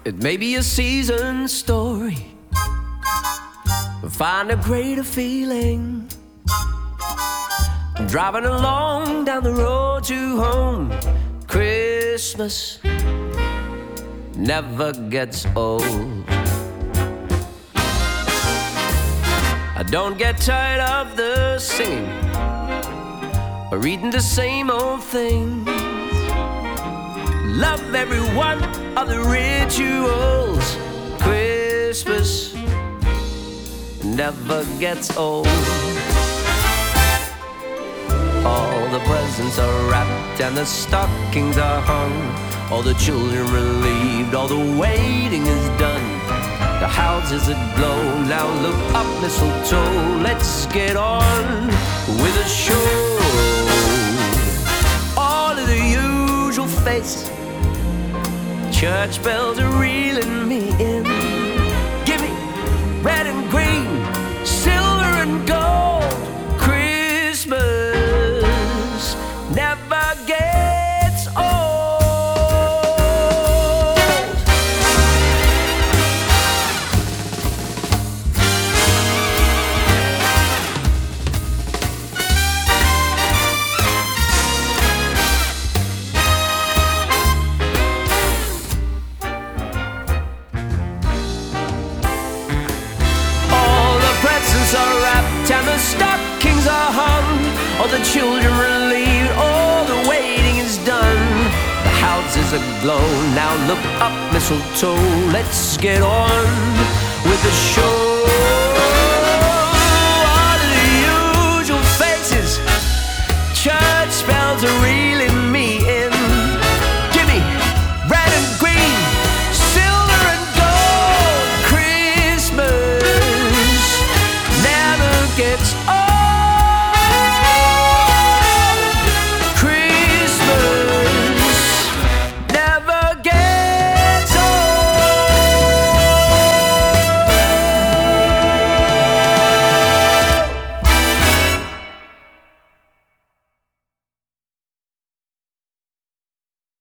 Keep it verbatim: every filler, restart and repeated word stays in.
It may be a season story, find a greater feeling. Driving along down the road to home, Christmas never gets old. I don't get tired of the singing or reading the same old things. Love every one of the rituals. Christmas never gets old. All the presents are wrapped and the stockings are hung. All the children relieved, all the waiting is done. The houses aglow, now look up mistletoe. Let's get on with the show. All of the usual faces, church bells are reeling me in. Give me red and green, silver and gold. Christmas never gets old. All the presents are wrapped and the stockings are hung. All the children relieved, all the waiting is done. The houses aglow, now look up mistletoe. Let's get on with the show. All of the usual faces, church bells are reeling me in. Give me red and green, silver and gold. Christmas never gets